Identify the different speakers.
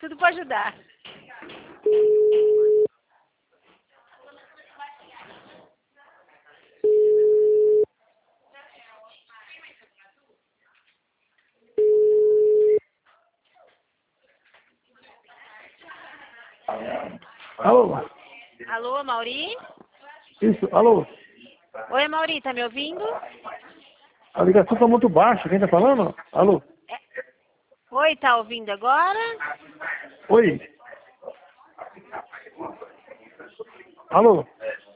Speaker 1: tudo para ajudar.
Speaker 2: Alô?
Speaker 1: Alô, Mauri?
Speaker 2: Isso, alô?
Speaker 1: Oi, Mauri, tá me ouvindo?
Speaker 2: A ligação tá muito baixa, quem tá falando? Alô?
Speaker 1: Oi, tá ouvindo agora?
Speaker 2: Oi? Alô?